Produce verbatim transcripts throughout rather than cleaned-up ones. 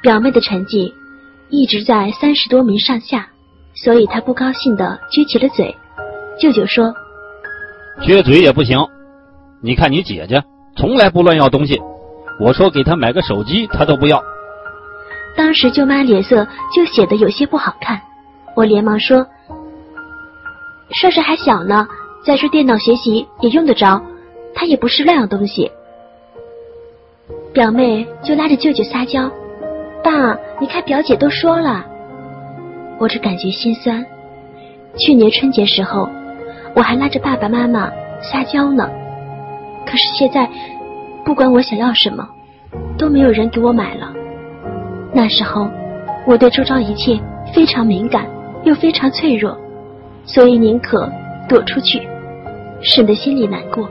表妹的成绩一直在三十多名上下，所以她不高兴地撅起了嘴。舅舅说： 撅嘴也不行，你看你姐姐从来不乱要东西，我说给她买个手机她都不要。 当时舅妈脸色就显得有些不好看，我连忙说：帅帅还小呢，再说电脑学习也用得着，他也不是乱要东西。表妹就拉着舅舅撒娇：爸，你看表姐都说了。我只感觉心酸。去年春节时候我还拉着爸爸妈妈撒娇呢，可是现在不管我想要什么都没有人给我买了。那时候我对周遭一切非常敏感又非常脆弱，所以宁可躲出去，省得心里难过。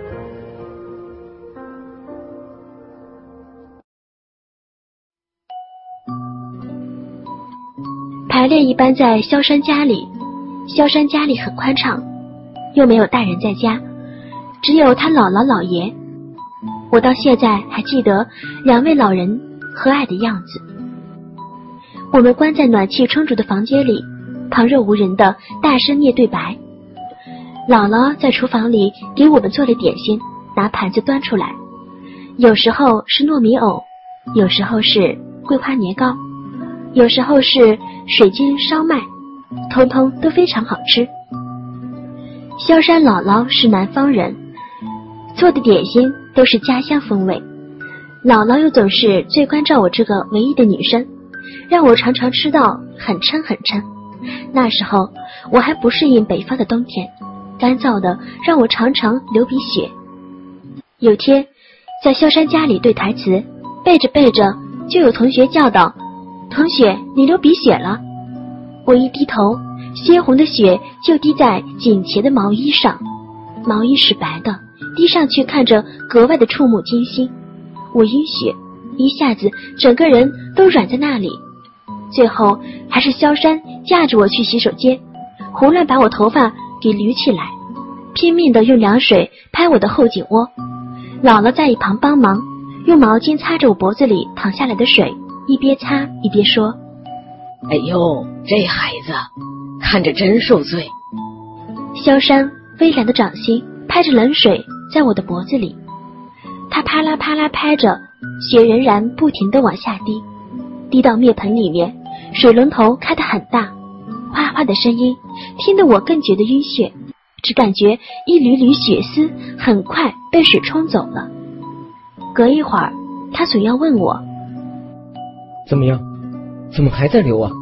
排练一般在萧山家里，萧山家里很宽敞，又没有大人在家，只有他姥姥姥爷。我到现在还记得两位老人和蔼的样子。我们关在暖气充足的房间里，旁若无人的大声念对白。姥姥在厨房里给我们做了点心，拿盘子端出来，有时候是糯米藕，有时候是桂花年糕，有时候是水晶烧麦，通通都非常好吃。萧山姥姥是南方人，做的点心都是家乡风味，姥姥又总是最关照我这个唯一的女生，让我常常吃到很撑很撑。那时候我还不适应北方的冬天，干燥的让我常常流鼻血。有天在萧山家里对台词，背着背着就有同学叫道：同学，你流鼻血了。我一低头，鲜红的血就滴在颈前的毛衣上，毛衣是白的，滴上去看着格外的触目惊心。我晕血，一下子整个人都软在那里。最后还是萧山架着我去洗手间，胡乱把我头发给捋起来，拼命地用凉水拍我的后颈窝。姥姥在一旁帮忙，用毛巾擦着我脖子里淌下来的水，一边擦一边说： 哎呦，这孩子看着真受罪。 萧山微凉的掌心拍着冷水在我的脖子里，他啪啦啪啦拍着，血仍然不停地往下滴，滴到面盆里面，水龙头开得很大，哗哗的声音听得我更觉得晕血，只感觉一缕缕血丝很快被水冲走了。隔一会儿他总要问我： 怎么样？怎么还在流啊？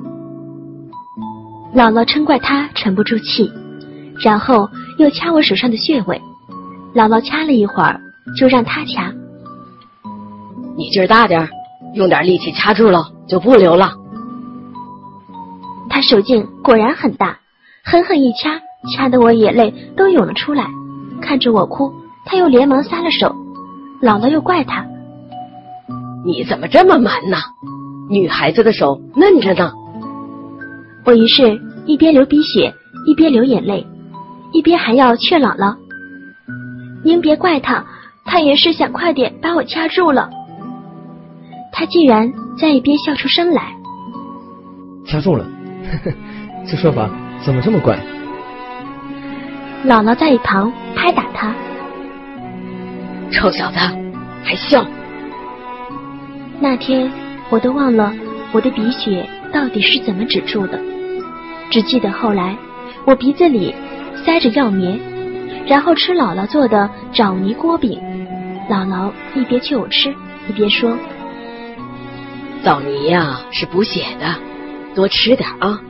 姥姥嗔怪他沉不住气，然后又掐我手上的穴位。姥姥掐了一会儿，就让他掐。 你劲儿大点，用点力气掐住了就不流了。 他手劲果然很大，狠狠一掐，掐得我眼泪都涌了出来。看着我哭，他又连忙撒了手。姥姥又怪他： 你怎么这么蛮呢？女孩子的手嫩着呢。 我于是一边流鼻血，一边流眼泪，一边还要劝姥姥：您别怪他，他也是想快点把我掐住了。他竟然在一边笑出声来。 掐住了，呵呵，这说法怎么这么怪？ 姥姥在一旁拍打他： 臭小子，还笑！ 那天我都忘了我的鼻血到底是怎么止住的，只记得后来我鼻子里塞着药棉，然后吃姥姥做的枣泥锅饼。姥姥一边劝我吃，一边说： 枣泥呀，是补血的，多吃点啊。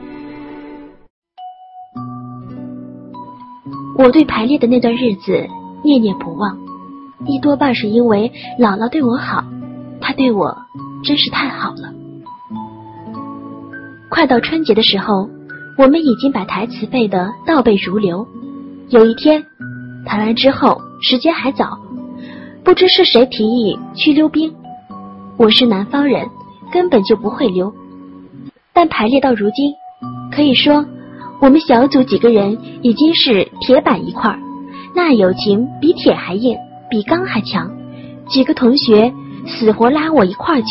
我对排练的那段日子念念不忘，一多半是因为姥姥对我好，她对我真是太好了。快到春节的时候，我们已经把台词背得倒背如流。有一天排完之后，时间还早，不知是谁提议去溜冰。我是南方人，根本就不会溜，但排练到如今，可以说我们小组几个人已经是铁板一块，那友情比铁还硬，比钢还强。几个同学死活拉我一块去，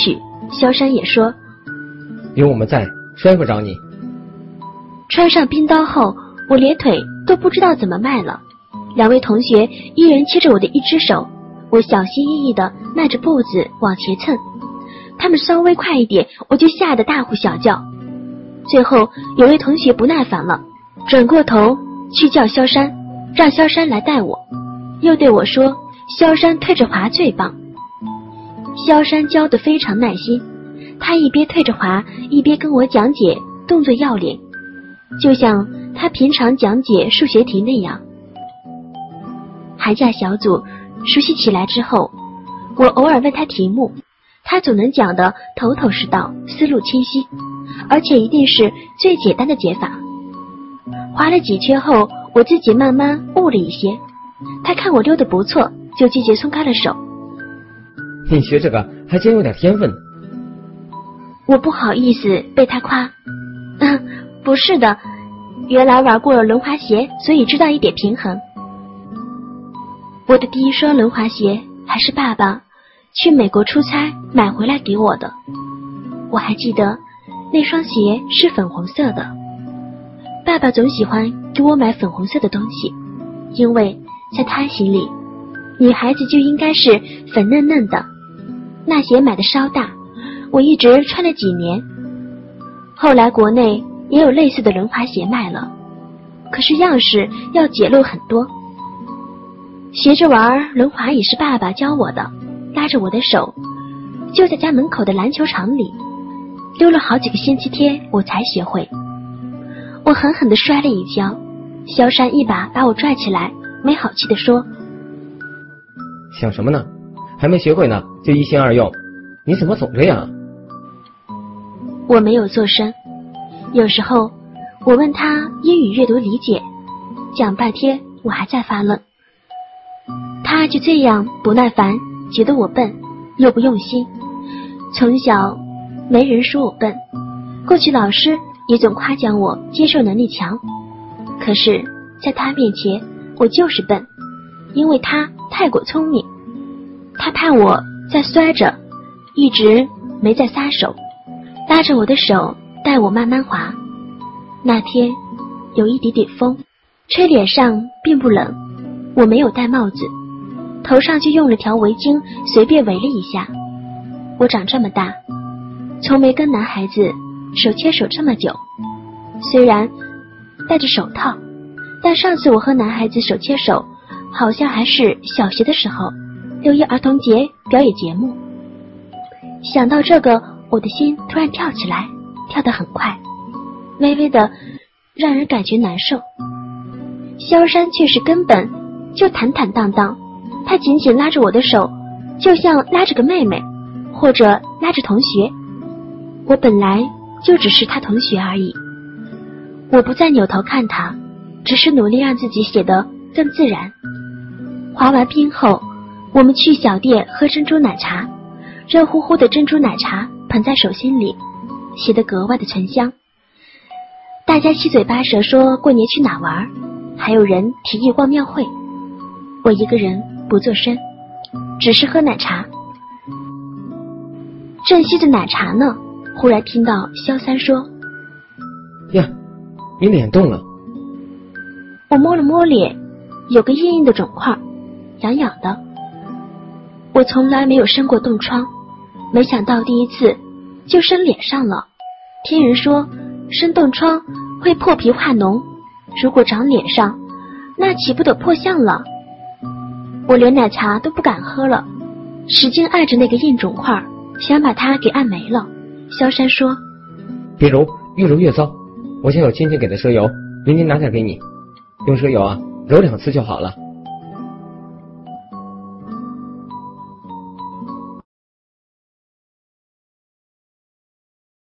萧山也说， 有我们在，摔不着你。 穿上冰刀后，我连腿都不知道怎么迈了。两位同学一人牵着我的一只手，我小心翼翼地迈着步子往前蹭，他们稍微快一点，我就吓得大呼小叫。最后有位同学不耐烦了，转过头去叫萧山，让萧山来带我，又对我说萧山推着滑最棒。萧山教得非常耐心，他一边推着滑一边跟我讲解，动作要领，就像他平常讲解数学题那样。寒假小组熟悉起来之后，我偶尔问他题目，他总能讲得头头是道，思路清晰，而且一定是最简单的解法。滑了几圈后，我自己慢慢悟了一些，他看我溜得不错，就积极松开了手。 你学这个还真有点天分。 我不好意思被他夸，嗯，不是的，原来玩过轮滑鞋，所以知道一点平衡。我的第一双轮滑鞋还是爸爸去美国出差买回来给我的，我还记得那双鞋是粉红色的。爸爸总喜欢给我买粉红色的东西，因为在他心里，女孩子就应该是粉嫩嫩的。那鞋买的稍大，我一直穿了几年。后来国内也有类似的轮滑鞋卖了，可是样式要简陋很多。学着玩轮滑也是爸爸教我的，拉着我的手，就在家门口的篮球场里溜了好几个星期天，我才学会。我狠狠地摔了一跤，萧山一把把我拽起来，没好气地说： 想什么呢？还没学会呢就一心二用，你怎么总这样？ 我没有做声。有时候我问他英语阅读理解，讲半天我还在发愣，他就这样不耐烦，觉得我笨又不用心。从小没人说我笨，过去老师也总夸奖我接受能力强，可是在他面前我就是笨，因为他太过聪明。他怕我再摔着，一直没再撒手，拉着我的手带我慢慢滑。那天有一点点风，吹脸上并不冷，我没有戴帽子，头上就用了条围巾随便围了一下。我长这么大从没跟男孩子手牵手这么久，虽然戴着手套，但上次我和男孩子手牵手好像还是小学的时候，六一儿童节表演节目。想到这个，我的心突然跳起来，跳得很快，微微的让人感觉难受。萧山却是根本就坦坦荡荡，他紧紧拉着我的手，就像拉着个妹妹，或者拉着同学。我本来就只是他同学而已。我不再扭头看他，只是努力让自己显得更自然。滑完冰后，我们去小店喝珍珠奶茶，热乎乎的珍珠奶茶捧在手心里，显得格外的醇香。大家七嘴八舌说过年去哪玩，还有人提议逛庙会。我一个人不做声，只是喝奶茶。正吸着奶茶呢，忽然听到萧三说： 呀，你脸动了。 我摸了摸脸，有个硬硬的肿块，痒痒的。我从来没有生过冻疮，没想到第一次就生脸上了。听人说生冻疮会破皮化脓，如果长脸上，那岂不得破相了？我连奶茶都不敢喝了，使劲按着那个硬肿块，想把它给按没了。萧山说： 别揉，越揉越糟，我想有亲戚给的蛇油，明天拿点给你，用蛇油啊揉两次就好了。